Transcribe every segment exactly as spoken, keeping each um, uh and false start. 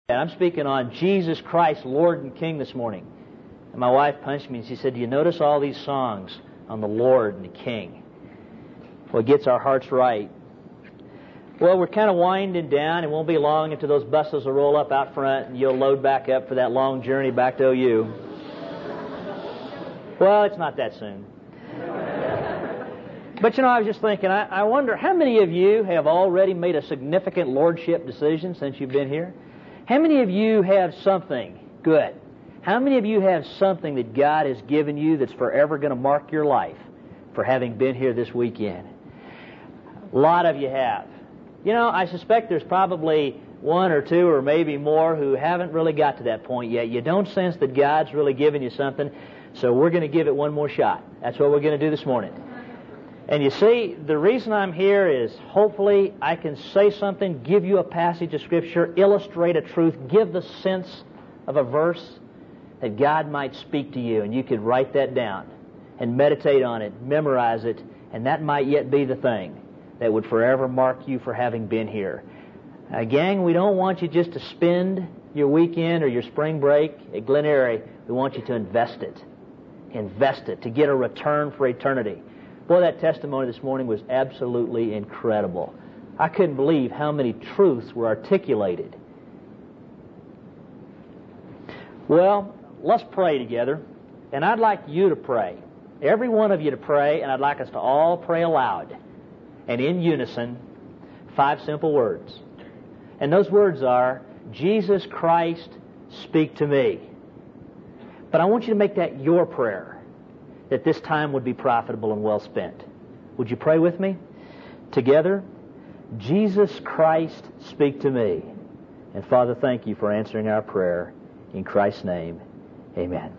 I'm speaking on Jesus Christ, Lord and King this morning. And my wife punched me and she said, do you notice all these songs on the Lord and the King? Well, it gets our hearts right. Well, we're kind of winding down. It won't be long until those buses will roll up out front and you'll load back up for that long journey back to O U. Well, it's not that soon. But, you know, I was just thinking, I, I wonder how many of you have already made a significant lordship decision since you've been here? How many of you have something good? How many of you have something that God has given you that's forever going to mark your life for having been here this weekend? A lot of you have. You know, I suspect there's probably one or two or maybe more who haven't really got to that point yet. You don't sense that God's really given you something, so we're going to give it one more shot. That's what we're going to do this morning. And you see, the reason I'm here is hopefully I can say something, give you a passage of Scripture, illustrate a truth, give the sense of a verse that God might speak to you, and you could write that down and meditate on it, memorize it, and that might yet be the thing that would forever mark you for having been here. Uh, gang, we don't want you just to spend your weekend or your spring break at Glen Eyrie. We want you to invest it. Invest it to get a return for eternity. Boy, that testimony this morning was absolutely incredible. I couldn't believe how many truths were articulated. Well, let's pray together, and I'd like you to pray. Every one of you to pray, and I'd like us to all pray aloud and in unison five simple words. And those words are, Jesus Christ, speak to me. But I want you to make that your prayer, that this time would be profitable and well spent. Would you pray with me? Together, Jesus Christ, speak to me. And Father, thank you for answering our prayer. In Christ's name, amen.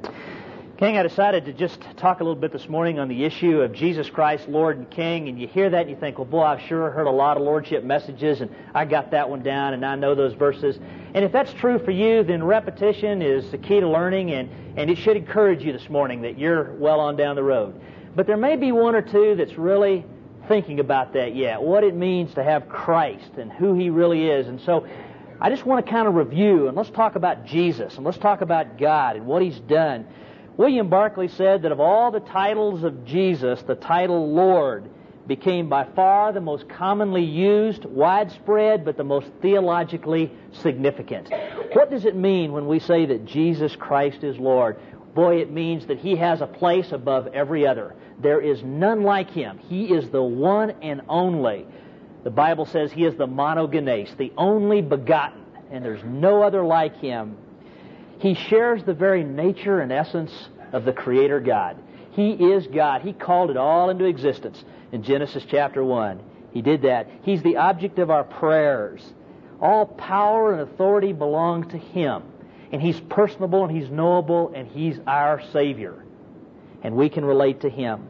King, I decided to just talk a little bit this morning on the issue of Jesus Christ, Lord and King. And you hear that and you think, well, boy, I've sure heard a lot of lordship messages, and I got that one down, and I know those verses. And if that's true for you, then repetition is the key to learning, and, and it should encourage you this morning that you're well on down the road. But there may be one or two that's really thinking about that yet, what it means to have Christ and who He really is. And so I just want to kind of review, and let's talk about Jesus, and let's talk about God and what He's done. William Barclay said that of all the titles of Jesus, the title Lord became by far the most commonly used, widespread, but the most theologically significant. What does it mean when we say that Jesus Christ is Lord? Boy, it means that He has a place above every other. There is none like Him. He is the one and only. The Bible says He is the monogenes, the only begotten, and there's no other like Him. He shares the very nature and essence of the Creator God. He is God. He called it all into existence in Genesis chapter one. He did that. He's the object of our prayers. All power and authority belong to Him. And He's personable and He's knowable and He's our Savior. And we can relate to Him.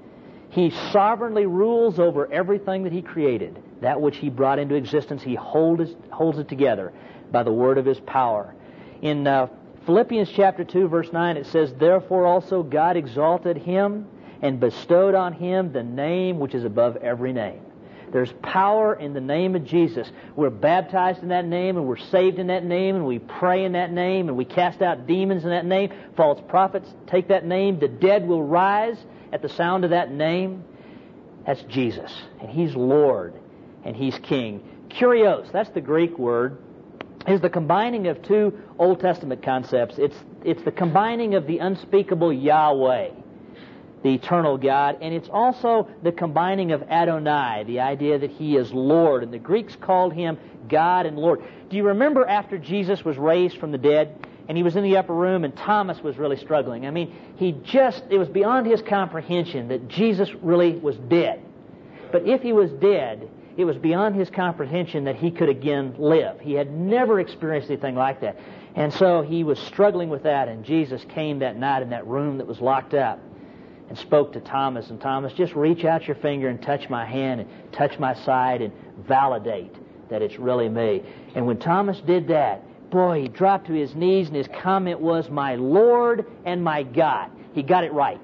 He sovereignly rules over everything that He created. That which He brought into existence, He holds, holds it together by the word of His power. In uh, Philippians chapter two, verse nine, it says, therefore also God exalted Him and bestowed on Him the name which is above every name. There's power in the name of Jesus. We're baptized in that name, and we're saved in that name, and we pray in that name, and we cast out demons in that name. False prophets take that name. The dead will rise at the sound of that name. That's Jesus, and He's Lord, and He's King. Kurios, that's the Greek word, is the combining of two Old Testament concepts. It's, it's the combining of the unspeakable Yahweh, the eternal God, and it's also the combining of Adonai, the idea that He is Lord, and the Greeks called Him God and Lord. Do you remember after Jesus was raised from the dead, and He was in the upper room, and Thomas was really struggling? I mean, he just, it was beyond his comprehension that Jesus really was dead. But if He was dead, it was beyond his comprehension that He could again live. He had never experienced anything like that. And so he was struggling with that, and Jesus came that night in that room that was locked up and spoke to Thomas. And Thomas, just reach out your finger and touch my hand and touch my side and validate that it's really me. And when Thomas did that, boy, he dropped to his knees, and his comment was, my Lord and my God. He got it right.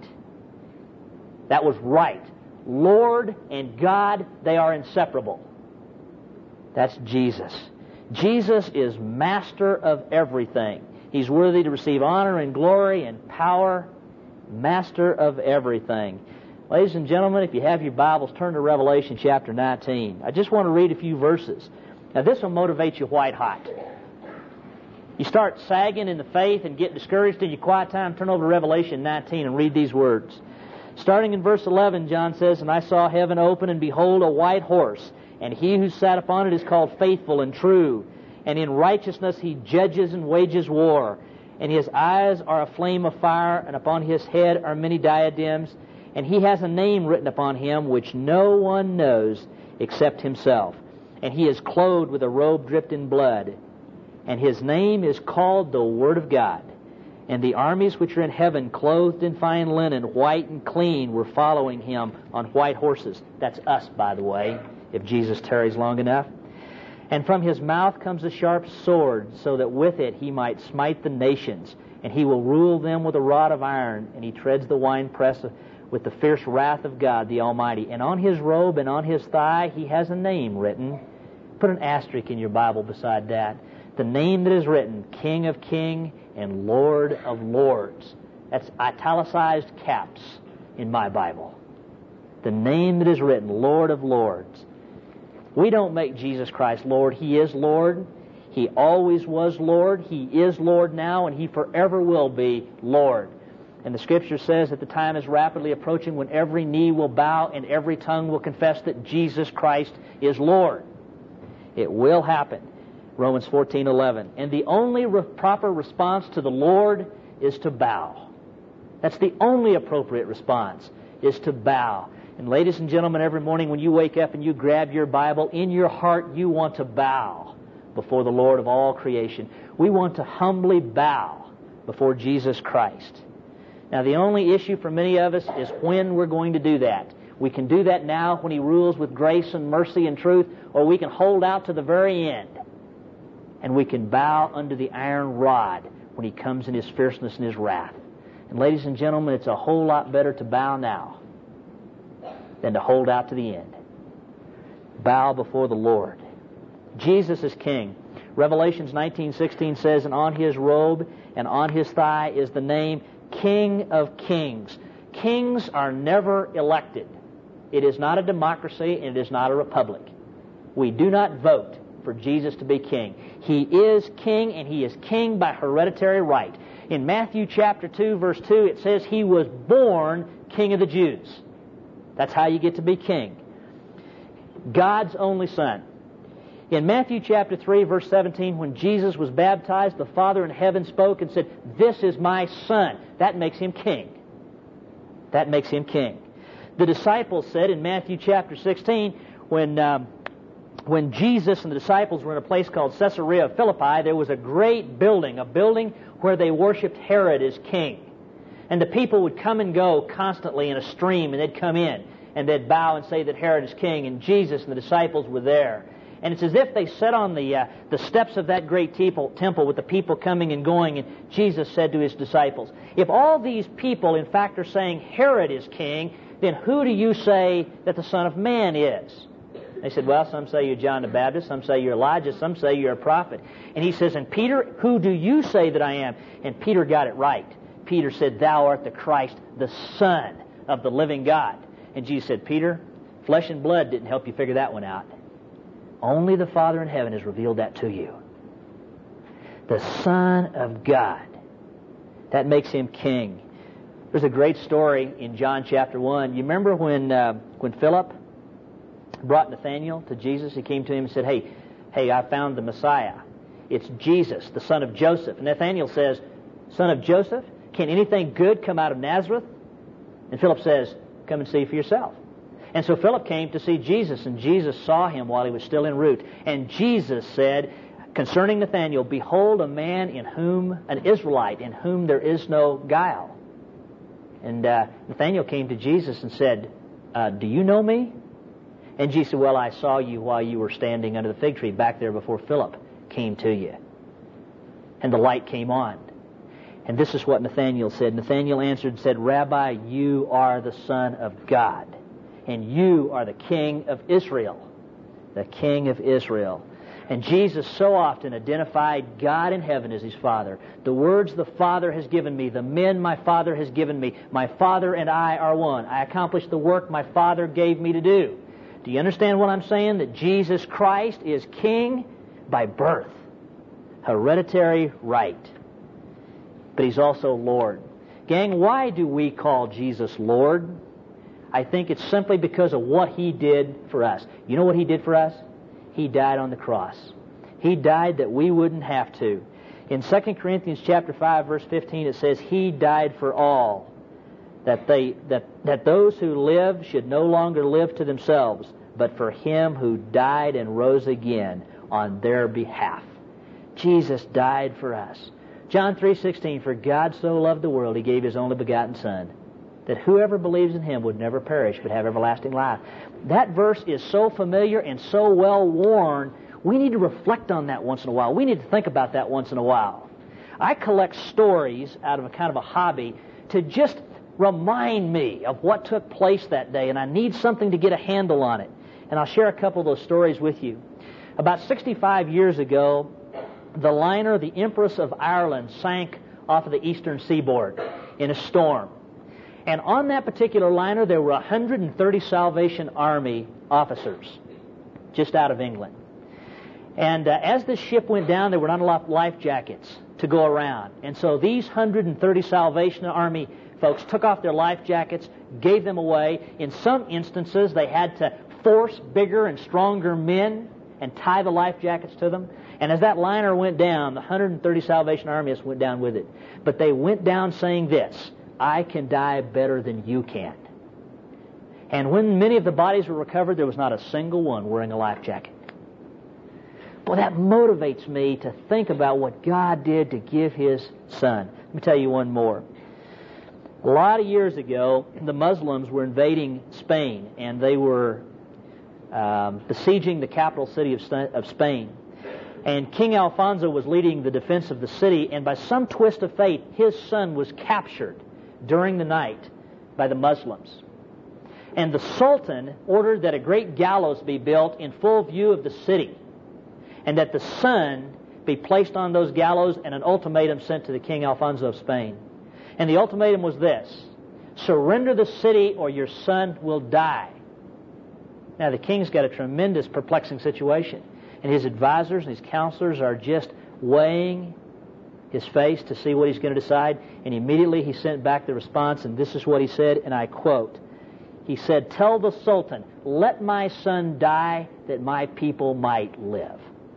That was right. Lord and God, they are inseparable. That's Jesus. Jesus is master of everything. He's worthy to receive honor and glory and power, master of everything. Ladies and gentlemen, if you have your Bibles, turn to Revelation chapter nineteen. I just want to read a few verses. Now, this will motivate you white hot. You start sagging in the faith and get discouraged in your quiet time, turn over to Revelation nineteen and read these words. Starting in verse eleven, John says, "And I saw heaven open, and behold, a white horse, and he who sat upon it is called Faithful and True, and in righteousness he judges and wages war. And his eyes are a flame of fire, and upon his head are many diadems, and he has a name written upon him which no one knows except himself. And he is clothed with a robe dripped in blood, and his name is called the Word of God. And the armies which are in heaven, clothed in fine linen, white and clean, were following him on white horses." That's us, by the way, if Jesus tarries long enough. "And from his mouth comes a sharp sword, so that with it he might smite the nations. And he will rule them with a rod of iron, and he treads the winepress with the fierce wrath of God the Almighty. And on his robe and on his thigh he has a name written." Put an asterisk in your Bible beside that. The name that is written, King of Kings and Lord of Lords. That's italicized caps in my Bible. The name that is written, Lord of Lords. We don't make Jesus Christ Lord. He is Lord. He always was Lord. He is Lord now, and He forever will be Lord. And the Scripture says that the time is rapidly approaching when every knee will bow and every tongue will confess that Jesus Christ is Lord. It will happen. Romans fourteen eleven. And the only re- proper response to the Lord is to bow. That's the only appropriate response, is to bow. And ladies and gentlemen, every morning when you wake up and you grab your Bible, in your heart you want to bow before the Lord of all creation. We want to humbly bow before Jesus Christ. Now, the only issue for many of us is when we're going to do that. We can do that now when He rules with grace and mercy and truth, or we can hold out to the very end. And we can bow under the iron rod when He comes in His fierceness and His wrath. And ladies and gentlemen, it's a whole lot better to bow now than to hold out to the end. Bow before the Lord. Jesus is King. Revelations nineteen sixteen says, "And on His robe and on His thigh is the name King of Kings." Kings are never elected. It is not a democracy and it is not a republic. We do not vote for Jesus to be king. He is king, and He is king by hereditary right. In Matthew chapter two, verse two, it says He was born King of the Jews. That's how you get to be king. God's only Son. In Matthew chapter three, verse seventeen, when Jesus was baptized, the Father in heaven spoke and said, "This is my Son." That makes Him king. That makes Him king. The disciples said in Matthew chapter sixteen, when um, when Jesus and the disciples were in a place called Caesarea Philippi, there was a great building, a building where they worshipped Herod as king. And the people would come and go constantly in a stream, and they'd come in, and they'd bow and say that Herod is king, and Jesus and the disciples were there. And it's as if they sat on the uh, the steps of that great temple, temple with the people coming and going, and Jesus said to His disciples, "If all these people, in fact, are saying Herod is king, then who do you say that the Son of Man is?" They said, "Well, some say you're John the Baptist, some say you're Elijah, some say you're a prophet." And He says, "And Peter, who do you say that I am?" And Peter got it right. Peter said, "Thou art the Christ, the Son of the living God." And Jesus said, "Peter, flesh and blood didn't help you figure that one out. Only the Father in heaven has revealed that to you. The Son of God." That makes Him king. There's a great story in John chapter one. You remember when uh, when Philip brought Nathanael to Jesus? He came to him and said, hey, hey, I found the Messiah. It's Jesus, the son of Joseph. And Nathanael says, "Son of Joseph? Can anything good come out of Nazareth?" And Philip says, "Come and see for yourself." And so Philip came to see Jesus, and Jesus saw him while he was still en route. And Jesus said concerning Nathanael, "Behold, a man in whom, an Israelite, in whom there is no guile." And uh, Nathanael came to Jesus and said, uh, "Do you know me?" And Jesus said, "Well, I saw you while you were standing under the fig tree back there before Philip came to you." And the light came on. And this is what Nathanael said. Nathanael answered and said, "Rabbi, you are the Son of God, and you are the King of Israel." The King of Israel. And Jesus so often identified God in heaven as His Father. The words the Father has given me, the men my Father has given me, my Father and I are one. I accomplished the work my Father gave me to do. Do you understand what I'm saying? That Jesus Christ is King by birth. Hereditary right. But He's also Lord. Gang, why do we call Jesus Lord? I think it's simply because of what He did for us. You know what He did for us? He died on the cross. He died that we wouldn't have to. In Second Corinthians chapter five, verse fifteen, it says, He died for all, that they that, that those who live should no longer live to themselves, but for Him who died and rose again on their behalf. Jesus died for us. John three sixteen, for God so loved the world, He gave His only begotten Son, that whoever believes in Him would never perish but have everlasting life. That verse is so familiar and so well worn, we need to reflect on that once in a while. We need to think about that once in a while. I collect stories out of a kind of a hobby to just remind me of what took place that day, and I need something to get a handle on it. And I'll share a couple of those stories with you. About sixty-five years ago, the liner, the Empress of Ireland, sank off of the eastern seaboard in a storm. And on that particular liner, there were one hundred thirty Salvation Army officers just out of England. And uh, as the ship went down, there were not a lot of life jackets to go around. And so these one hundred thirty Salvation Army folks took off their life jackets, gave them away. In some instances, they had to force bigger and stronger men and tie the life jackets to them. And as that liner went down, the one hundred thirty Salvation Armies went down with it. But they went down saying this, I can die better than you can. And when many of the bodies were recovered, there was not a single one wearing a life jacket. Boy, that motivates me to think about what God did to give His Son. Let me tell you one more. A lot of years ago, the Muslims were invading Spain, and they were um, besieging the capital city of, of Spain. And King Alfonso was leading the defense of the city, and by some twist of fate, his son was captured during the night by the Muslims. And the Sultan ordered that a great gallows be built in full view of the city, and that the son be placed on those gallows and an ultimatum sent to the King Alfonso of Spain. And the ultimatum was this, surrender the city or your son will die. Now the king's got a tremendous perplexing situation, and his advisors and his counselors are just weighing his face to see what he's going to decide. And immediately he sent back the response, and this is what he said, and I quote, he said, tell the Sultan, let my son die that my people might live.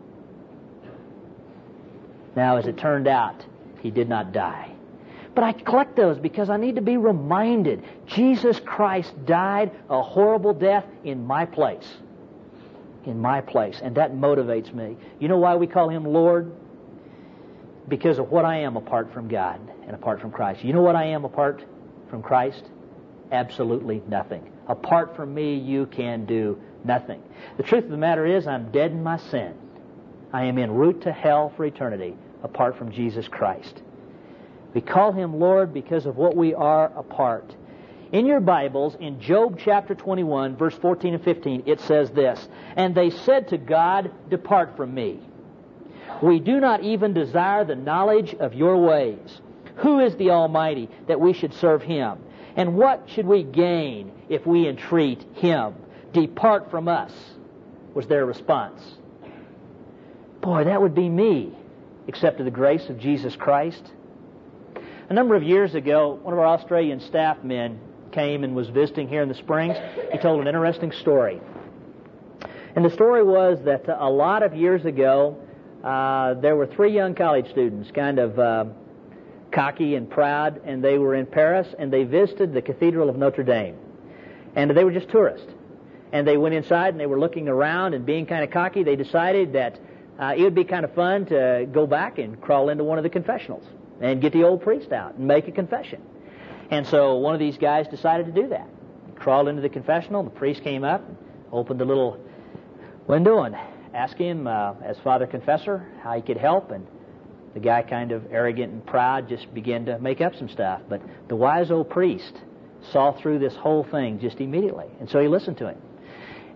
Now, as it turned out, he did not die. But I collect those because I need to be reminded Jesus Christ died a horrible death in my place. In my place. And that motivates me. You know why we call Him Lord? Because of what I am apart from God and apart from Christ. You know what I am apart from Christ? Absolutely nothing. Apart from me, you can do nothing. The truth of the matter is, I'm dead in my sin. I am en route to hell for eternity apart from Jesus Christ. We call Him Lord because of what we are apart. In your Bibles, in Job chapter twenty-one, verse fourteen and fifteen, it says this, and they said to God, depart from me. We do not even desire the knowledge of your ways. Who is the Almighty that we should serve Him? And what should we gain if we entreat Him? Depart from us, was their response. Boy, that would be me, except to the grace of Jesus Christ. A number of years ago, one of our Australian staff men came and was visiting here in the Springs. He told an interesting story. And the story was that uh, a lot of years ago, uh, there were three young college students, kind of uh, cocky and proud, and they were in Paris, and they visited the Cathedral of Notre Dame. And they were just tourists. And they went inside, and they were looking around, and being kind of cocky, they decided that uh, it would be kind of fun to go back and crawl into one of the confessionals and get the old priest out and make a confession. And so one of these guys decided to do that. He crawled into the confessional, and the priest came up, opened the little window, and asked him, uh, as Father Confessor, how he could help. And the guy, kind of arrogant and proud, just began to make up some stuff. But the wise old priest saw through this whole thing just immediately. And so he listened to him.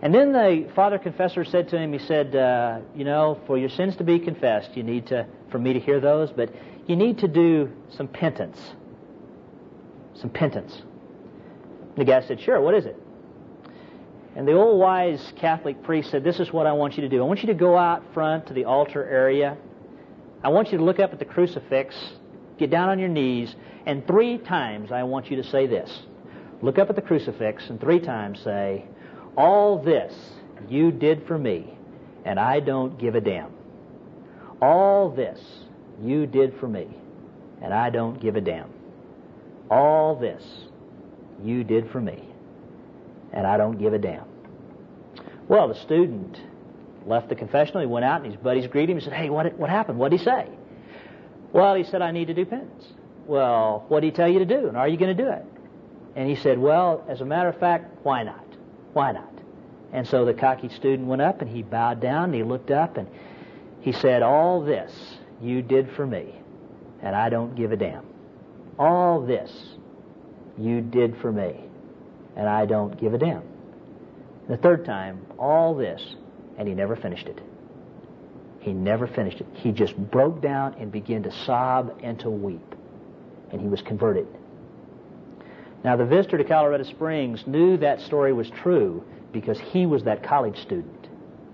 And then the father confessor said to him, he said, uh, you know, for your sins to be confessed, you need to, for me to hear those, but you need to do some penance. Some penance. The guy said, sure, what is it? And the old wise Catholic priest said, this is what I want you to do. I want you to go out front to the altar area. I want you to look up at the crucifix, get down on your knees, and three times I want you to say this. Look up at the crucifix and three times say, all this you did for me, and I don't give a damn. All this you did for me, and I don't give a damn. All this you did for me, and I don't give a damn. Well, the student left the confessional. He went out, and his buddies greeted him and said, hey, what, what happened? What did he say? Well, he said, I need to do penance. Well, what did he tell you to do, and are you going to do it? And he said, well, as a matter of fact, why not? Why not? And so the cocky student went up, and he bowed down, and he looked up, and he said, all this you did for me, and I don't give a damn. All this you did for me, and I don't give a damn. The third time, all this, and he never finished it. He never finished it. He just broke down and began to sob and to weep, and he was converted. Now, the visitor to Colorado Springs knew that story was true because he was that college student.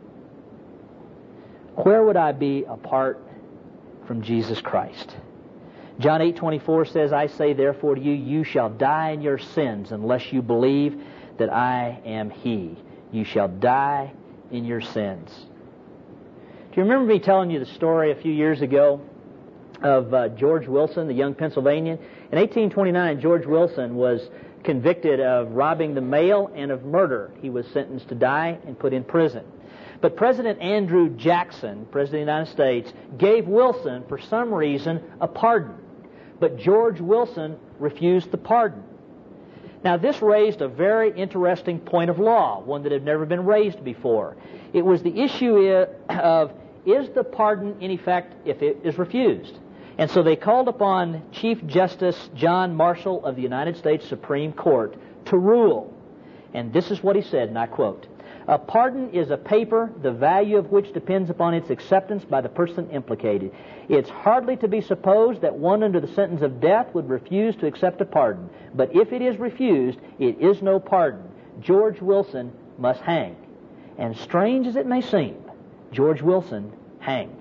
Where would I be apart from Jesus Christ? John eight twenty-four says, I say therefore to you, you shall die in your sins unless you believe that I am He. You shall die in your sins. Do you remember me telling you the story a few years ago of uh, George Wilson, the young Pennsylvanian? In eighteen twenty-nine, George Wilson was convicted of robbing the mail and of murder. He was sentenced to die and put in prison. But President Andrew Jackson, President of the United States, gave Wilson, for some reason, a pardon. But George Wilson refused the pardon. Now, this raised a very interesting point of law, one that had never been raised before. It was the issue of, is the pardon in effect if it is refused? And so they called upon Chief Justice John Marshall of the United States Supreme Court to rule. And this is what he said, and I quote, a pardon is a paper, the value of which depends upon its acceptance by the person implicated. It's hardly to be supposed that one under the sentence of death would refuse to accept a pardon. But if it is refused, it is no pardon. George Wilson must hang. And strange as it may seem, George Wilson hanged.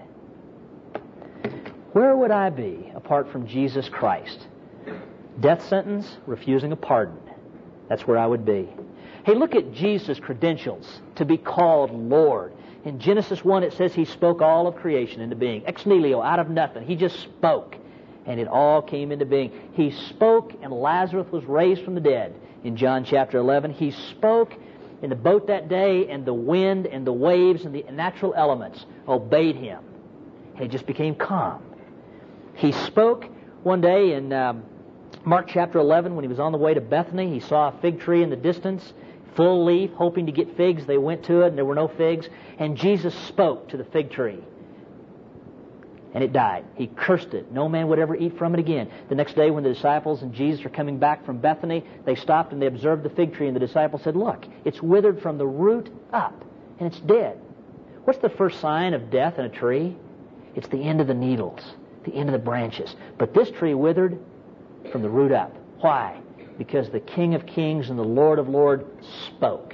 Where would I be apart from Jesus Christ? Death sentence, refusing a pardon. That's where I would be. Hey, look at Jesus' credentials to be called Lord. In Genesis one, it says He spoke all of creation into being. Ex nihilo, out of nothing. He just spoke, and it all came into being. He spoke, and Lazarus was raised from the dead. In John chapter eleven, He spoke in the boat that day, and the wind and the waves and the natural elements obeyed Him. And it just became calm. He spoke one day in um, Mark chapter eleven, when He was on the way to Bethany. He saw a fig tree in the distance, full leaf, hoping to get figs. They went to it, and there were no figs. And Jesus spoke to the fig tree, and it died. He cursed it. No man would ever eat from it again. The next day, when the disciples and Jesus are coming back from Bethany, they stopped and they observed the fig tree, and the disciples said, look, it's withered from the root up, and it's dead. What's the first sign of death in a tree? It's the end of the needles, the end of the branches. But this tree withered from the root up. Why? Because the King of Kings and the Lord of Lords spoke.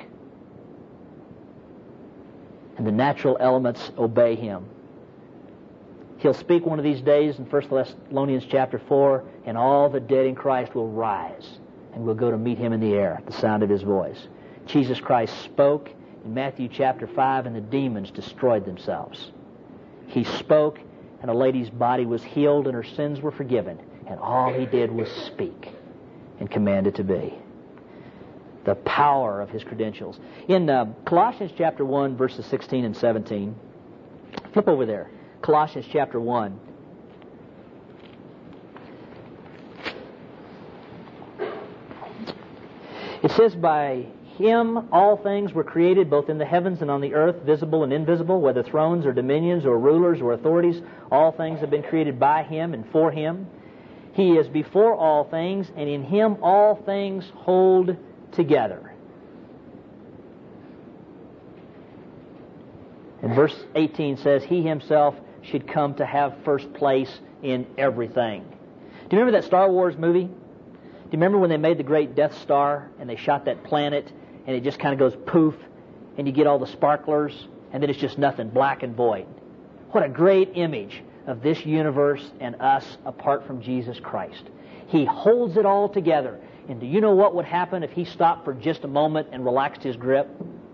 And the natural elements obey Him. He'll speak one of these days in First Thessalonians chapter four, and all the dead in Christ will rise, and we'll go to meet Him in the air at the sound of His voice. Jesus Christ spoke in Matthew chapter five, and the demons destroyed themselves. He spoke, and a lady's body was healed, and her sins were forgiven. And all He did was speak and command it to be. The power of His credentials. In uh, Colossians chapter one, verses sixteen and seventeen, flip over there. Colossians chapter one. It says, by Him all things were created, both in the heavens and on the earth, visible and invisible, whether thrones or dominions or rulers or authorities. All things have been created by Him and for Him. He is before all things, and in Him all things hold together. And verse eighteen says, He Himself should come to have first place in everything. Do you remember that Star Wars movie? Do you remember when they made the great Death Star and they shot that planet and it just kind of goes poof and you get all the sparklers and then it's just nothing, black and void? What a great image of this universe and us apart from Jesus Christ. He holds it all together. And do you know what would happen if He stopped for just a moment and relaxed His grip?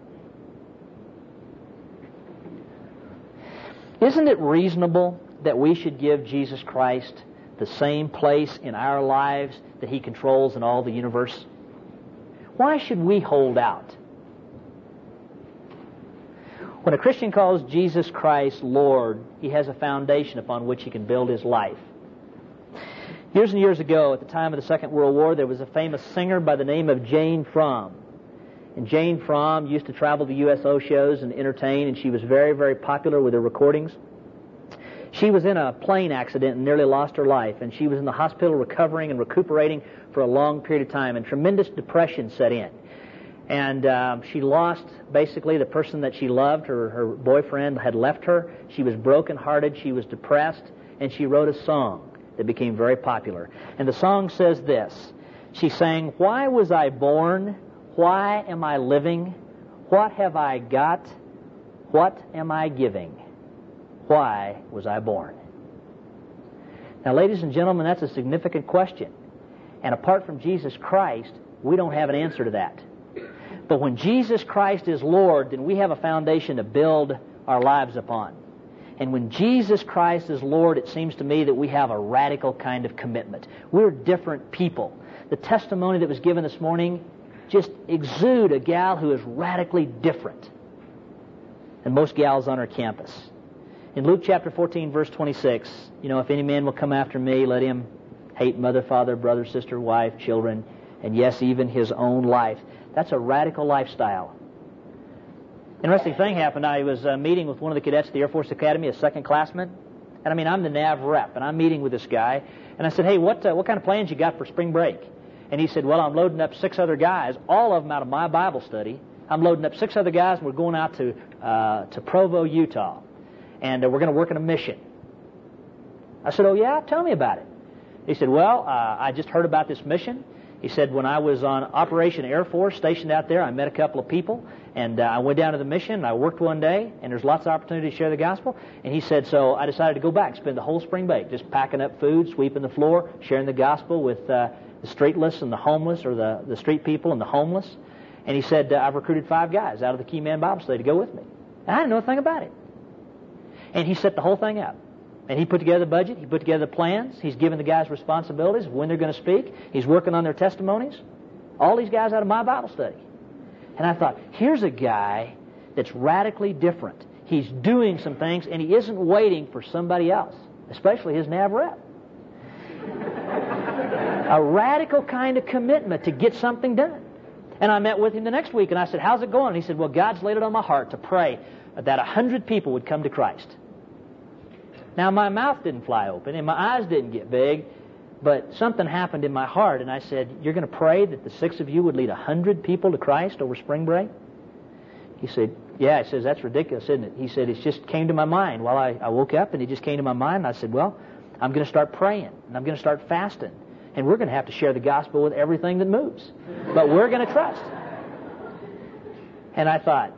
Isn't it reasonable that we should give Jesus Christ the same place in our lives that He controls in all the universe? Why should we hold out? When a Christian calls Jesus Christ Lord, he has a foundation upon which he can build his life. Years and years ago, at the time of the Second World War, there was a famous singer by the name of Jane Fromm. And Jane Fromm used to travel to U S O shows and entertain, and she was very, very popular with her recordings. She was in a plane accident and nearly lost her life, and she was in the hospital recovering and recuperating for a long period of time, and tremendous depression set in. And um, she lost, basically, the person that she loved. Her, her boyfriend had left her. She was brokenhearted. She was depressed, and she wrote a song that became very popular. And the song says this. She sang, "Why was I born? Why am I living? What have I got? What am I giving? Why was I born?" Now, ladies and gentlemen, that's a significant question. And apart from Jesus Christ, we don't have an answer to that. But when Jesus Christ is Lord, then we have a foundation to build our lives upon. And when Jesus Christ is Lord, it seems to me that we have a radical kind of commitment. We're different people. The testimony that was given this morning just exude a gal who is radically different than most gals on our campus. In Luke chapter fourteen, verse twenty-six, you know, if any man will come after me, let him hate mother, father, brother, sister, wife, children, and yes, even his own life. That's a radical lifestyle. Interesting thing happened. I was uh, meeting with one of the cadets at the Air Force Academy, a second classman. And I mean, I'm the Nav rep, and I'm meeting with this guy. And I said, "Hey, what uh, what kind of plans you got for spring break?" And he said, "Well, I'm loading up six other guys, all of them out of my Bible study. I'm loading up six other guys, and we're going out to uh, to Provo, Utah. And uh, we're going to work in a mission." I said, "Oh, yeah? Tell me about it." He said, "Well, uh, I just heard about this mission." He said, "When I was on Operation Air Force stationed out there, I met a couple of people, and uh, I went down to the mission, and I worked one day, and there's lots of opportunity to share the gospel." And he said, "So I decided to go back, spend the whole spring break just packing up food, sweeping the floor, sharing the gospel with uh, the streetless and the homeless, or the, the street people and the homeless." And he said, uh, "I've recruited five guys out of the Key Man Bible Study to go with me." And I didn't know a thing about it. And he set the whole thing up. And he put together the budget, he put together the plans, he's given the guys responsibilities of when they're going to speak, he's working on their testimonies. All these guys out of my Bible study. And I thought, here's a guy that's radically different. He's doing some things, and he isn't waiting for somebody else, especially his Nav rep. A radical kind of commitment to get something done. And I met with him the next week, and I said, "How's it going?" And he said, "Well, God's laid it on my heart to pray that a hundred people would come to Christ." Now, my mouth didn't fly open, and my eyes didn't get big, but something happened in my heart, and I said, "You're going to pray that the six of you would lead a hundred people to Christ over spring break?" He said, "Yeah." He says, "That's ridiculous, isn't it?" He said, "It just came to my mind while I, I woke up, and it just came to my mind." And I said, "Well, I'm going to start praying, and I'm going to start fasting, and we're going to have to share the gospel with everything that moves. But we're going to trust." And I thought,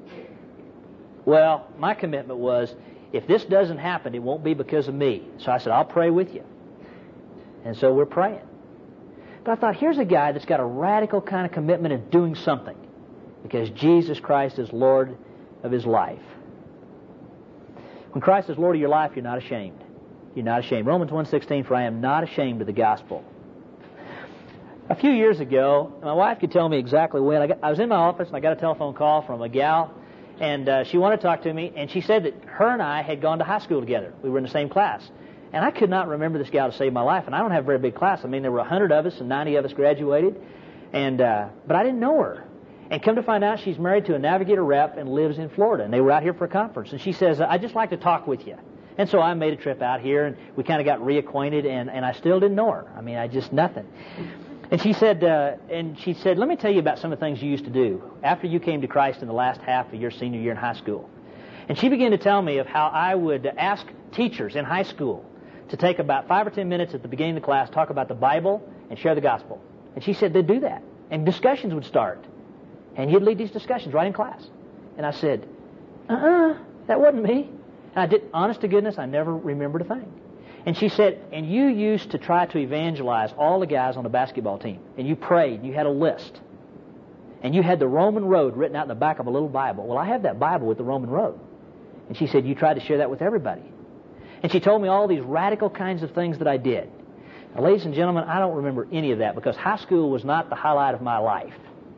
well, my commitment was, if this doesn't happen, it won't be because of me. So I said, "I'll pray with you." And so we're praying. But I thought, here's a guy that's got a radical kind of commitment in doing something because Jesus Christ is Lord of his life. When Christ is Lord of your life, you're not ashamed. You're not ashamed. Romans one sixteen, "For I am not ashamed of the gospel." A few years ago, my wife could tell me exactly when. I, got, I was in my office, and I got a telephone call from a gal, and uh, she wanted to talk to me, and she said that her and I had gone to high school together. We were in the same class. And I could not remember this gal to save my life, and I don't have a very big class. I mean, there were a hundred of us, and ninety of us graduated, and uh, but I didn't know her. And come to find out, she's married to a Navigator rep and lives in Florida, and they were out here for a conference. And she says, "I'd just like to talk with you." And so I made a trip out here, and we kind of got reacquainted, and, and I still didn't know her. I mean, I just nothing. And she said, uh, and she said, "Let me tell you about some of the things you used to do after you came to Christ in the last half of your senior year in high school." And she began to tell me of how I would ask teachers in high school to take about five or ten minutes at the beginning of the class, talk about the Bible, and share the gospel. And she said they'd do that. And discussions would start. And you'd lead these discussions right in class. And I said, uh-uh, that wasn't me. And I did, honest to goodness, I never remembered a thing. And she said, and you used to try to evangelize all the guys on the basketball team. And you prayed, and you had a list. And you had the Roman road written out in the back of a little Bible. Well, I have that Bible with the Roman road. And she said, you tried to share that with everybody. And she told me all these radical kinds of things that I did. Now, ladies and gentlemen, I don't remember any of that because high school was not the highlight of my life.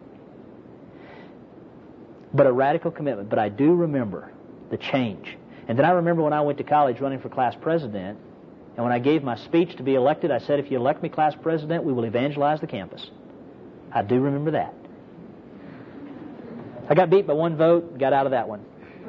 But a radical commitment. But I do remember the change. And then I remember when I went to college running for class president, and when I gave my speech to be elected, I said, if you elect me class president, we will evangelize the campus. I do remember that. I got beat by one vote, got out of that one.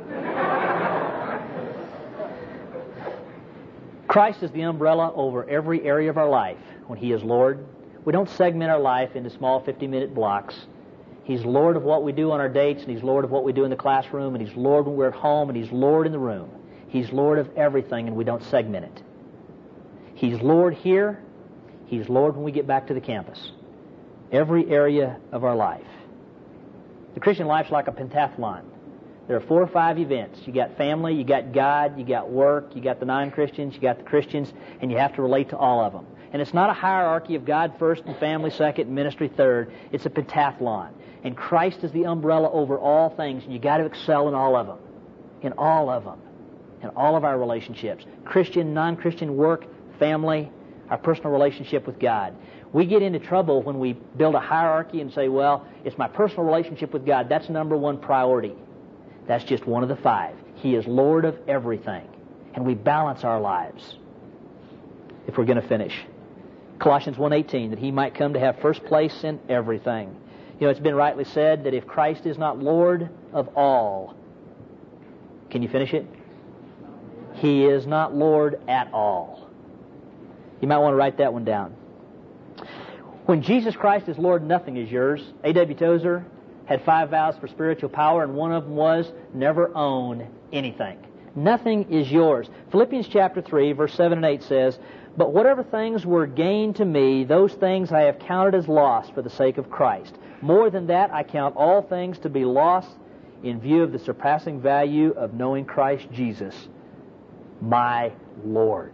Christ is the umbrella over every area of our life when He is Lord. We don't segment our life into small fifty-minute blocks. He's Lord of what we do on our dates, and He's Lord of what we do in the classroom, and He's Lord when we're at home, and He's Lord in the room. He's Lord of everything, and we don't segment it. He's Lord here. He's Lord when we get back to the campus. Every area of our life. The Christian life's like a pentathlon. There are four or five events. You got family, you got God, you got work, you got the non-Christians, you got the Christians, and you have to relate to all of them. And it's not a hierarchy of God first and family second and ministry third. It's a pentathlon. And Christ is the umbrella over all things, and you got to excel in all of them. In all of them. In all of our relationships. Christian, non-Christian, work, family, our personal relationship with God. We get into trouble when we build a hierarchy and say, well, it's my personal relationship with God. That's number one priority. That's just one of the five. He is Lord of everything. And we balance our lives if we're going to finish. Colossians one eighteen, that He might come to have first place in everything. You know, it's been rightly said that if Christ is not Lord of all, can you finish it? He is not Lord at all. You might want to write that one down. When Jesus Christ is Lord, nothing is yours. A W Tozer had five vows for spiritual power, and one of them was never own anything. Nothing is yours. Philippians chapter three, verse seven and eight says, but whatever things were gained to me, those things I have counted as loss for the sake of Christ. More than that, I count all things to be lost in view of the surpassing value of knowing Christ Jesus, my Lord.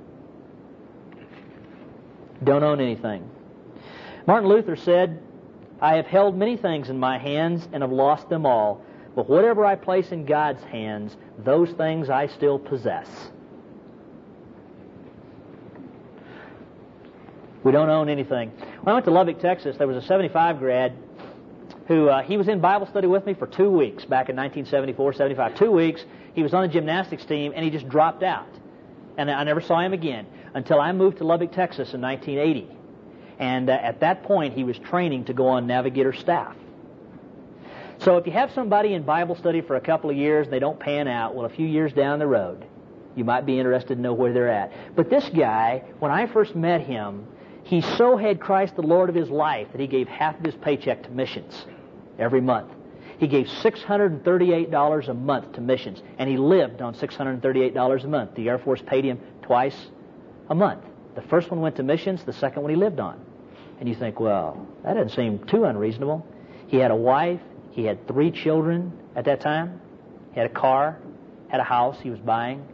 Don't own anything. Martin Luther said, I have held many things in my hands and have lost them all, but whatever I place in God's hands, those things I still possess. We don't own anything. When I went to Lubbock, Texas, there was a seventy-five grad who, uh, he was in Bible study with me for two weeks back in nineteen seventy-four, seventy-five. Two weeks. He was on a gymnastics team, and he just dropped out. And I never saw him again until I moved to Lubbock, Texas in nineteen eighty. And uh, at that point, he was training to go on Navigator staff. So if you have somebody in Bible study for a couple of years and they don't pan out, well, a few years down the road, you might be interested to know where they're at. But this guy, when I first met him, he so had Christ the Lord of his life that he gave half of his paycheck to missions every month. He gave six hundred thirty-eight dollars a month to missions, and he lived on six hundred thirty-eight dollars a month. The Air Force paid him twice a month. The first one went to missions, the second one he lived on. And you think, well, that doesn't seem too unreasonable. He had a wife, he had three children at that time, he had a car, had a house he was buying.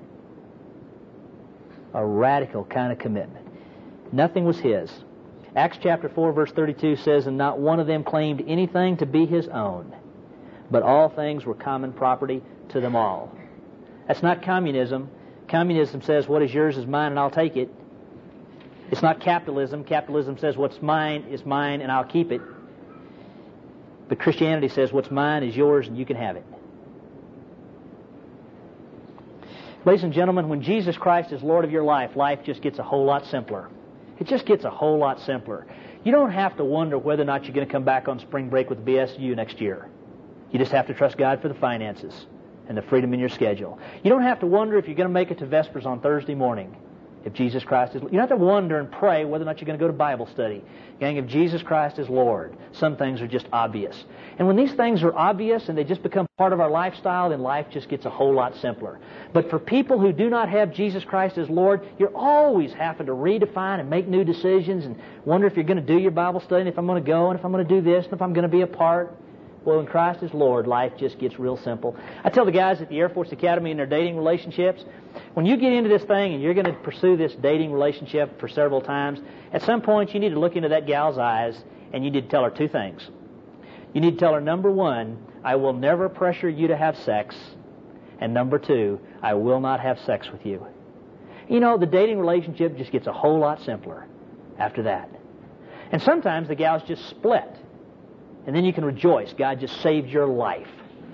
A radical kind of commitment. Nothing was his. Acts chapter four, verse thirty-two says, and not one of them claimed anything to be his own, but all things were common property to them all. That's not communism. Communism says what is yours is mine and I'll take it. It's not capitalism. Capitalism says what's mine is mine and I'll keep it. But Christianity says what's mine is yours and you can have it. Ladies and gentlemen, when Jesus Christ is Lord of your life, life just gets a whole lot simpler. It just gets a whole lot simpler. You don't have to wonder whether or not you're going to come back on spring break with B S U next year. You just have to trust God for the finances and the freedom in your schedule. You don't have to wonder if you're going to make it to Vespers on Thursday morning. if Jesus Christ is... You don't have to wonder and pray whether or not you're going to go to Bible study. Gang, if Jesus Christ is Lord, some things are just obvious. And when these things are obvious and they just become part of our lifestyle, then life just gets a whole lot simpler. But for people who do not have Jesus Christ as Lord, you're always having to redefine and make new decisions and wonder if you're going to do your Bible study and if I'm going to go and if I'm going to do this and if I'm going to be a part. Well, when Christ is Lord, life just gets real simple. I tell the guys at the Air Force Academy in their dating relationships, when you get into this thing and you're going to pursue this dating relationship for several times, at some point you need to look into that gal's eyes and you need to tell her two things. You need to tell her, number one, I will never pressure you to have sex. And number two, I will not have sex with you. You know, the dating relationship just gets a whole lot simpler after that. And sometimes the gals just split. And then you can rejoice. God just saved your life.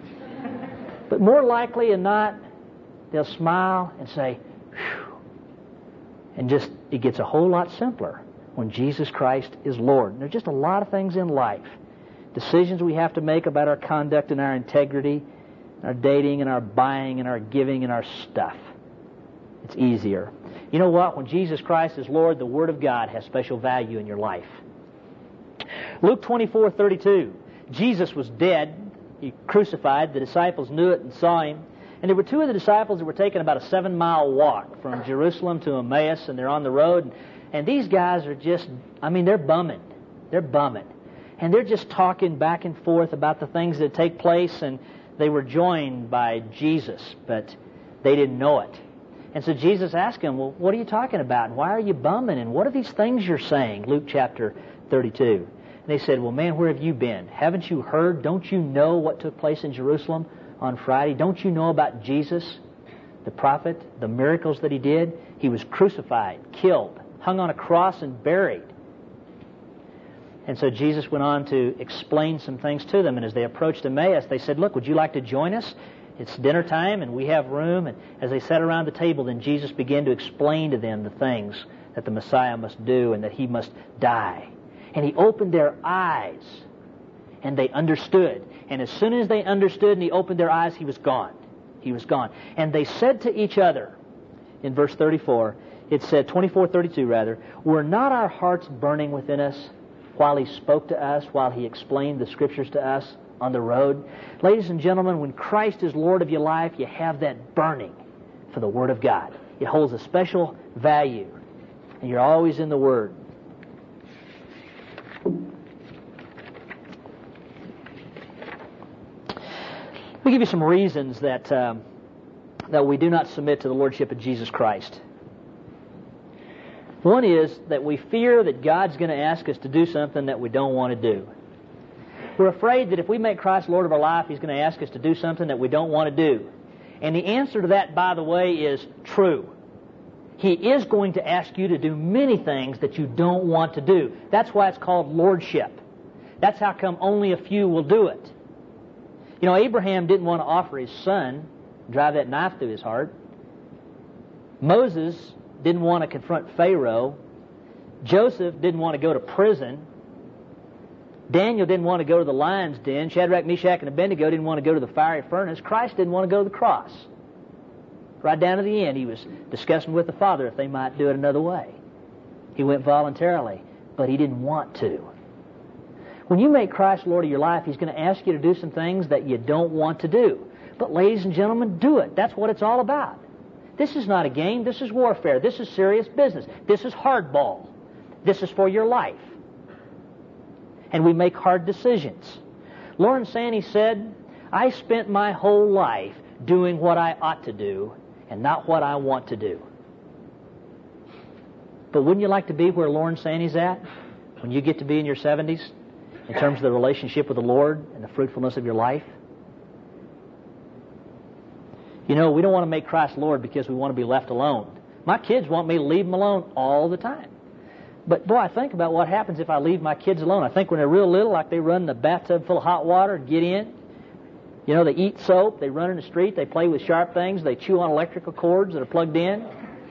But more likely than not, they'll smile and say, phew. And just, it gets a whole lot simpler when Jesus Christ is Lord. And there's just a lot of things in life. Decisions we have to make about our conduct and our integrity, our dating and our buying and our giving and our stuff. It's easier. You know what? When Jesus Christ is Lord, the Word of God has special value in your life. Luke twenty-four thirty-two. Jesus was dead. He crucified. The disciples knew it and saw Him. And there were two of the disciples that were taking about a seven-mile walk from Jerusalem to Emmaus, and they're on the road. And, and these guys are just, I mean, they're bumming. They're bumming. And they're just talking back and forth about the things that take place, and they were joined by Jesus, but they didn't know it. And so Jesus asked them, well, what are you talking about? And why are you bumming? And what are these things you're saying? Luke chapter thirty-two. And they said, well, man, where have you been? Haven't you heard? Don't you know what took place in Jerusalem on Friday? Don't you know about Jesus, the prophet, the miracles that He did? He was crucified, killed, hung on a cross, and buried. And so Jesus went on to explain some things to them. And as they approached Emmaus, they said, look, would you like to join us? It's dinner time and we have room. And as they sat around the table, then Jesus began to explain to them the things that the Messiah must do and that He must die. And He opened their eyes and they understood. And as soon as they understood and He opened their eyes, He was gone. He was gone. And they said to each other, in verse thirty-four, it said, twenty-four thirty-two rather, were not our hearts burning within us while He spoke to us, while He explained the Scriptures to us on the road? Ladies and gentlemen, when Christ is Lord of your life, you have that burning for the Word of God. It holds a special value, and you're always in the Word. Let me give you some reasons that, um, that we do not submit to the Lordship of Jesus Christ. One is that we fear that God's going to ask us to do something that we don't want to do. We're afraid that if we make Christ Lord of our life, He's going to ask us to do something that we don't want to do. And the answer to that, by the way, is true. He is going to ask you to do many things that you don't want to do. That's why it's called Lordship. That's how come only a few will do it. You know, Abraham didn't want to offer his son, drive that knife through his heart. Moses didn't want to confront Pharaoh. Joseph didn't want to go to prison. Daniel didn't want to go to the lion's den. Shadrach, Meshach, and Abednego didn't want to go to the fiery furnace. Christ didn't want to go to the cross. Right down to the end, He was discussing with the Father if they might do it another way. He went voluntarily, but He didn't want to. When you make Christ Lord of your life, He's going to ask you to do some things that you don't want to do. But ladies and gentlemen, do it. That's what it's all about. This is not a game. This is warfare. This is serious business. This is hardball. This is for your life. And we make hard decisions. Lauren Sandy said, I spent my whole life doing what I ought to do and not what I want to do. But wouldn't you like to be where Lauren Sandy's at when you get to be in your seventies in terms of the relationship with the Lord and the fruitfulness of your life? You know, we don't want to make Christ Lord because we want to be left alone. My kids want me to leave them alone all the time. But boy, I think about what happens if I leave my kids alone. I think when they're real little, like they run in a bathtub full of hot water and get in. You know, they eat soap, they run in the street, they play with sharp things, they chew on electrical cords that are plugged in.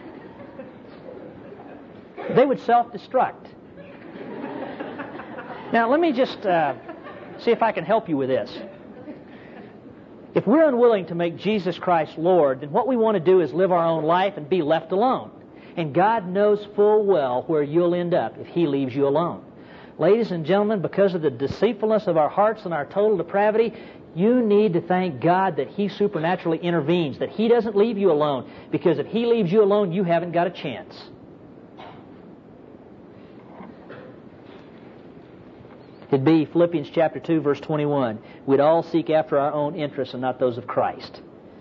They would self-destruct. Now, let me just uh, see if I can help you with this. If we're unwilling to make Jesus Christ Lord, then what we want to do is live our own life and be left alone. And God knows full well where you'll end up if He leaves you alone. Ladies and gentlemen, because of the deceitfulness of our hearts and our total depravity, you need to thank God that He supernaturally intervenes, that He doesn't leave you alone. Because if He leaves you alone, you haven't got a chance. It'd be Philippians chapter two, verse twenty-one. We'd all seek after our own interests and not those of Christ.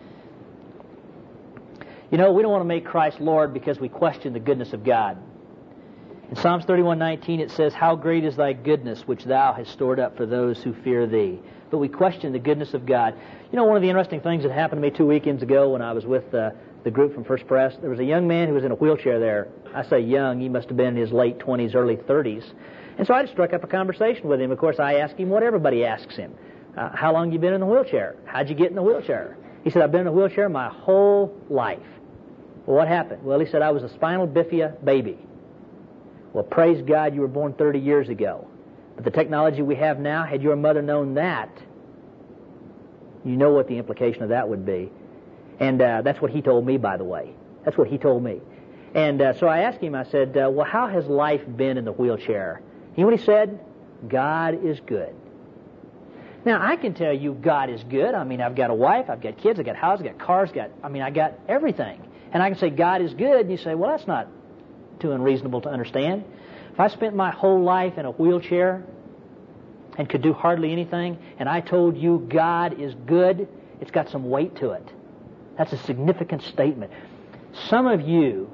You know, we don't want to make Christ Lord because we question the goodness of God. In Psalms thirty-one nineteen it says, "How great is thy goodness, which thou hast stored up for those who fear thee." But we question the goodness of God. You know, one of the interesting things that happened to me two weekends ago when I was with uh, the group from First Press, there was a young man who was in a wheelchair there. I say young, he must have been in his late twenties, early thirties. And so I just struck up a conversation with him. Of course, I asked him what everybody asks him. Uh, how long have you been in the wheelchair? How'd you get in the wheelchair? He said, I've been in a wheelchair my whole life. Well, what happened? Well, he said, I was a spinal bifida baby. Well, praise God, you were born thirty years ago. But the technology we have now, had your mother known that, you know what the implication of that would be. And uh, that's what he told me, by the way. That's what he told me. And uh, so I asked him, I said, uh, well, how has life been in the wheelchair? You know what he said? God is good. Now, I can tell you God is good. I mean, I've got a wife, I've got kids, I've got houses, I've got cars, got, I mean, I got everything. And I can say God is good, and you say, well, that's not too unreasonable to understand. If I spent my whole life in a wheelchair and could do hardly anything, and I told you God is good, it's got some weight to it. That's a significant statement. Some of you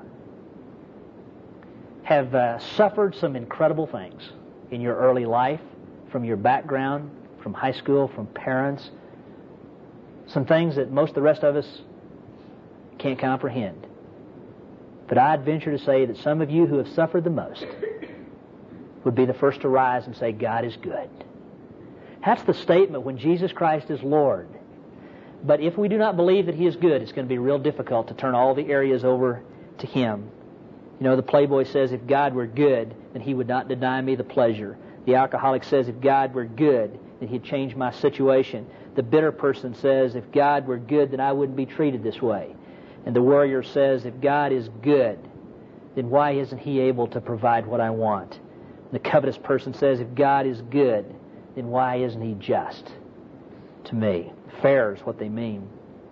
have uh, suffered some incredible things in your early life, from your background, from high school, from parents, some things that most of the rest of us can't comprehend. But I'd venture to say that some of you who have suffered the most would be the first to rise and say, God is good. That's the statement when Jesus Christ is Lord. But if we do not believe that He is good, it's going to be real difficult to turn all the areas over to Him. You know, the Playboy says, if God were good, then He would not deny me the pleasure. The alcoholic says, if God were good, then He'd change my situation. The bitter person says, if God were good, then I wouldn't be treated this way. And the warrior says, if God is good, then why isn't He able to provide what I want? The covetous person says, if God is good, then why isn't He just to me? Fair is what they mean.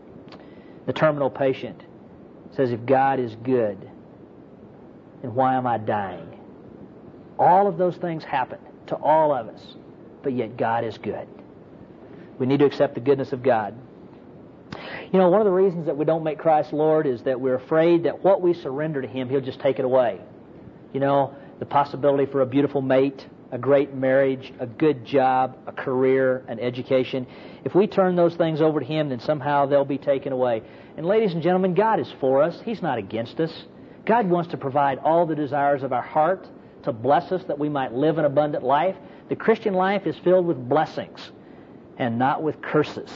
The terminal patient says, if God is good, then why am I dying? All of those things happen to all of us, but yet God is good. We need to accept the goodness of God. You know, one of the reasons that we don't make Christ Lord is that we're afraid that what we surrender to Him, He'll just take it away. You know, the possibility for a beautiful mate, a great marriage, a good job, a career, an education. If we turn those things over to Him, then somehow they'll be taken away. And ladies and gentlemen, God is for us. He's not against us. God wants to provide all the desires of our heart, to bless us that we might live an abundant life. The Christian life is filled with blessings and not with curses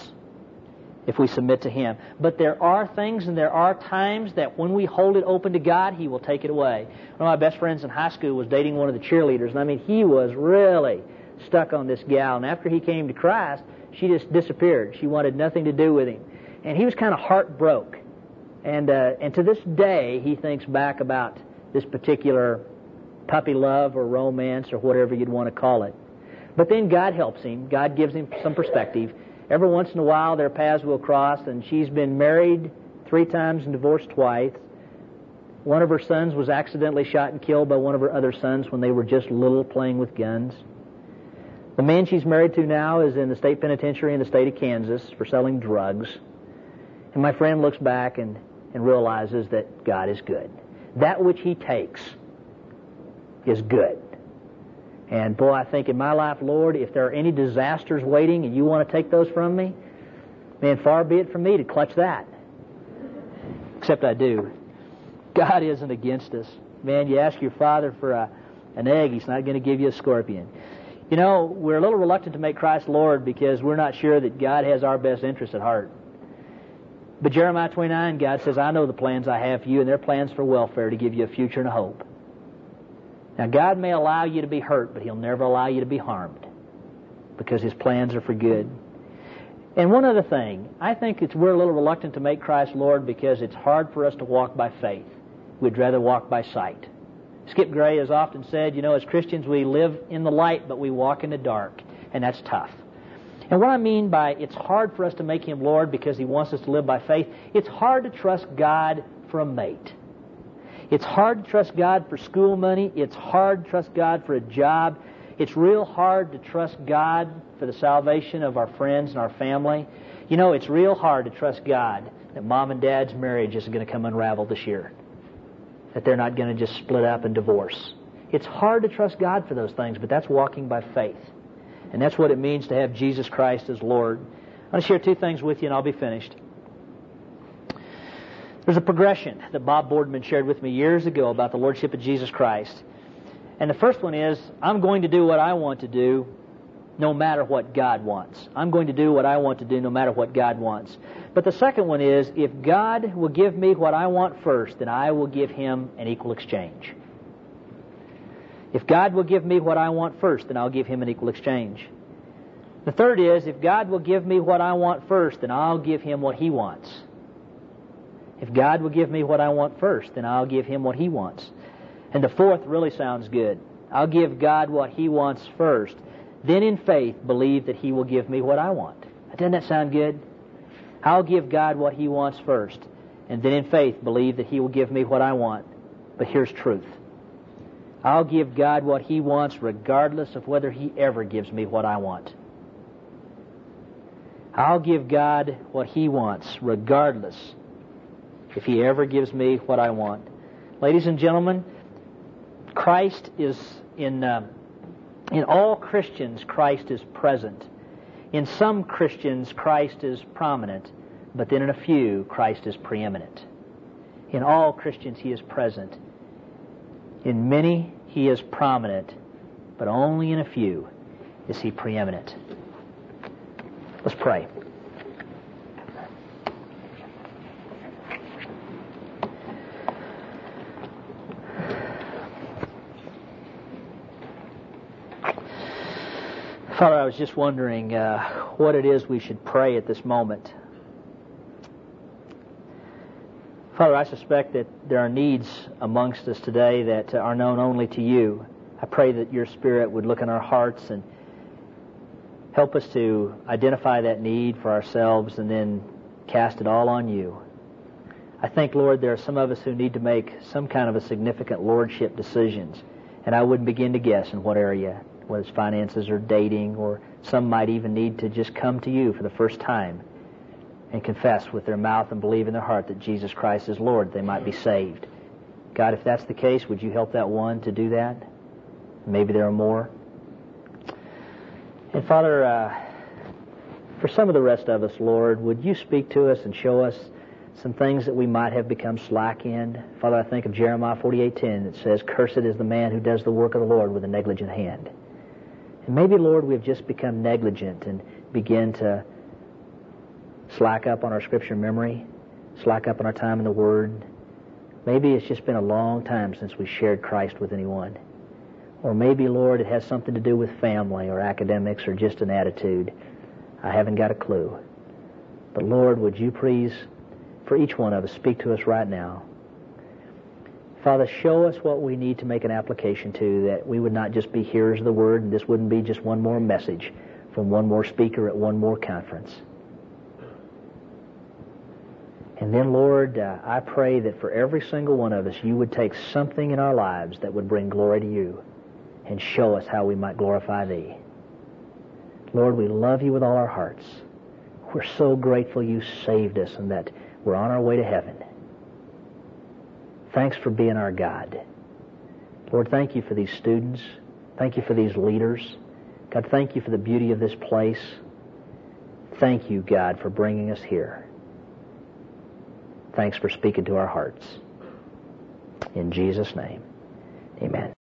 if we submit to Him. But there are things and there are times that when we hold it open to God, He will take it away. One of my best friends in high school was dating one of the cheerleaders, and I mean, he was really stuck on this gal. And after he came to Christ, she just disappeared. She wanted nothing to do with him. And he was kind of heartbroken. And, uh, and to this day, he thinks back about this particular puppy love or romance or whatever you'd want to call it. But then God helps him. God gives him some perspective. Every once in a while, their paths will cross, and she's been married three times and divorced twice. One of her sons was accidentally shot and killed by one of her other sons when they were just little, playing with guns. The man she's married to now is in the state penitentiary in the state of Kansas for selling drugs. And my friend looks back and, and realizes that God is good. That which He takes is good. And boy, I think in my life, Lord, if there are any disasters waiting and You want to take those from me, man, far be it from me to clutch that. Except I do. God isn't against us. Man, you ask your father for a, an egg, He's not going to give you a scorpion. You know, we're a little reluctant to make Christ Lord because we're not sure that God has our best interest at heart. But Jeremiah twenty-nine, God says, I know the plans I have for you, and they're plans for welfare, to give you a future and a hope. Now, God may allow you to be hurt, but He'll never allow you to be harmed because His plans are for good. And one other thing, I think it's we're a little reluctant to make Christ Lord because it's hard for us to walk by faith. we'd rather walk by sight. Skip Gray has often said, you know, as Christians we live in the light, but we walk in the dark, and that's tough. And what I mean by it's hard for us to make Him Lord because He wants us to live by faith, it's hard to trust God for a mate. It's hard to trust God for school money. It's hard to trust God for a job. It's real hard to trust God for the salvation of our friends and our family. You know, it's real hard to trust God that Mom and Dad's marriage isn't going to come unraveled this year, that they're not going to just split up and divorce. It's hard to trust God for those things, but that's walking by faith. And that's what it means to have Jesus Christ as Lord. I want to share two things with you, and I'll be finished. There's a progression that Bob Boardman shared with me years ago about the Lordship of Jesus Christ. And the first one is, I'm going to do what I want to do no matter what God wants. I'm going to do what I want to do no matter what God wants. But the second one is, if God will give me what I want first, then I will give Him an equal exchange. If God will give me what I want first, then I'll give Him an equal exchange. The third is, if God will give me what I want first, then I'll give Him what He wants. If God will give me what I want first, then I'll give Him what He wants. And the fourth really sounds good. I'll give God what He wants first. Then in faith, believe that He will give me what I want. Doesn't that sound good? I'll give God what He wants first. And then in faith, believe that He will give me what I want. But here's truth. I'll give God what He wants regardless of whether He ever gives me what I want. I'll give God what He wants regardless if He ever gives me what I want. Ladies and gentlemen, Christ is in uh, in all Christians, Christ is present. In some Christians, Christ is prominent, but then in a few, Christ is preeminent. In all Christians, He is present. In many, He is prominent, but only in a few is He preeminent. Let's pray. Father, I was just wondering uh, what it is we should pray at this moment. Father, I suspect that there are needs amongst us today that are known only to You. I pray that Your Spirit would look in our hearts and help us to identify that need for ourselves and then cast it all on You. I think, Lord, there are some of us who need to make some kind of a significant lordship decisions, and I wouldn't begin to guess in what area, whether it's finances or dating, or some might even need to just come to You for the first time and confess with their mouth and believe in their heart that Jesus Christ is Lord, they might be saved. God, if that's the case, would You help that one to do that? Maybe there are more. And Father, uh, for some of the rest of us, Lord, would You speak to us and show us some things that we might have become slack in? Father, I think of Jeremiah forty-eight ten that says, "Cursed is the man who does the work of the Lord with a negligent hand." And maybe, Lord, we've just become negligent and begin to slack up on our Scripture memory, slack up on our time in the Word. Maybe it's just been a long time since we shared Christ with anyone. Or maybe, Lord, it has something to do with family or academics or just an attitude. I haven't got a clue. But, Lord, would You please, for each one of us, speak to us right now. Father, show us what we need to make an application to, that we would not just be hearers of the Word, and this wouldn't be just one more message from one more speaker at one more conference. And then, Lord, uh, I pray that for every single one of us, You would take something in our lives that would bring glory to You and show us how we might glorify Thee. Lord, we love You with all our hearts. We're so grateful You saved us and that we're on our way to heaven. Thanks for being our God. Lord, thank You for these students. Thank You for these leaders. God, thank You for the beauty of this place. Thank You, God, for bringing us here. Thanks for speaking to our hearts. In Jesus' name, amen.